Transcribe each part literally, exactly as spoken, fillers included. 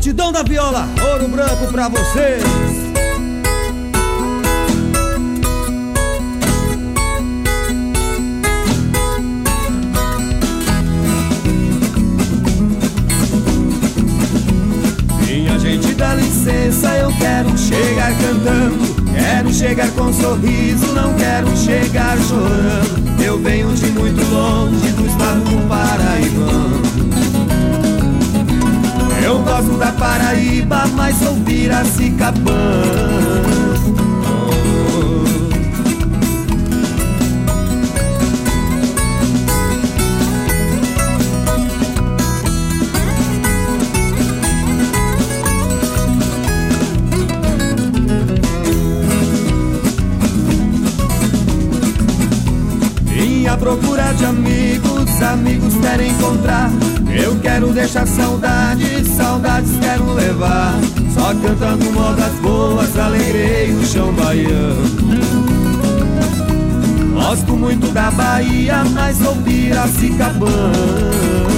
multidão da viola, Ouro Branco pra vocês. Minha gente, dá licença, eu quero chegar cantando, quero chegar com sorriso, não quero chegar chorando. Eu venho de muito longe, do estado do Paraibano. Eu gosto da Paraíba, mas sou Piracicabano. À procura de amigos, amigos quero encontrar. Eu quero deixar saudades, saudades quero levar. Só cantando modas boas, alegrei o chão baiano. Gosto muito da Bahia, mas sou piracicabano.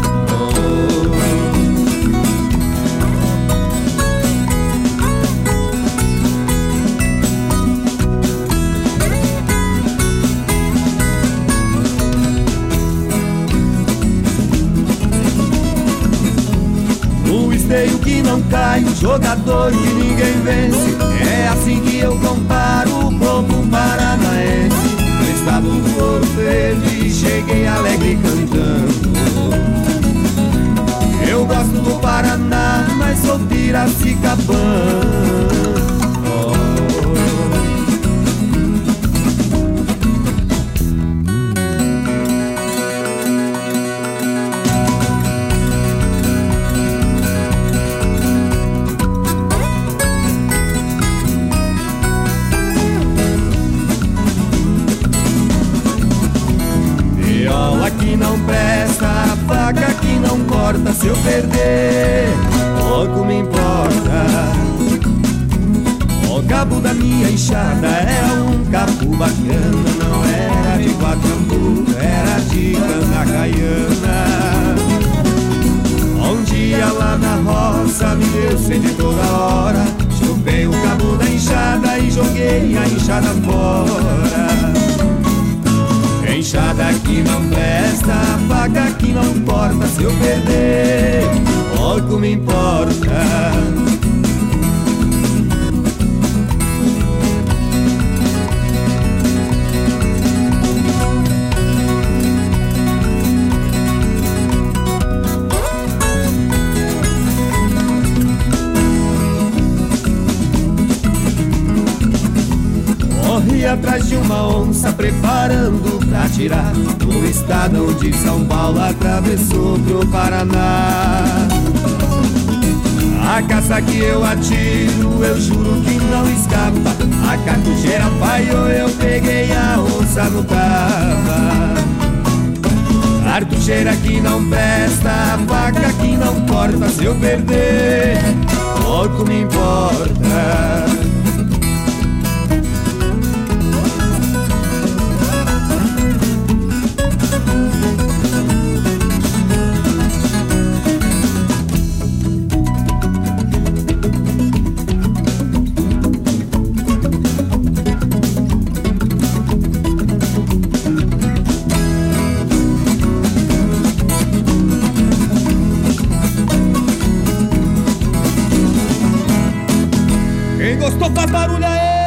Esteio que não cai, um jogador que ninguém vence. É assim que eu comparo o povo paranaense. No estado do Ouro Verde cheguei alegre cantando. Eu gosto do Paraná, mas sou piracicabano. Que não presta, a faca que não corta. Se eu perder, pouco me importa. O cabo da minha enxada é um cabo bacana. Não era de guacambu, era de cana-caiana. Um dia lá na roça me deu sede toda hora. Chupei o cabo da enxada e joguei a enxada fora. Enxada que não presta, a faca que não corta. Se eu perder, pouco me importa. Corri atrás de uma onça, preparando pra tirar. No estado de São Paulo atravessou pro Paraná. A caça que eu atiro, eu juro que não escapa. A cartucheira falhou, eu peguei a onça no tapa. Cartucheira que não presta, a faca que não corta. Se eu perder, pouco me importa. Quem gostou faz barulho aí!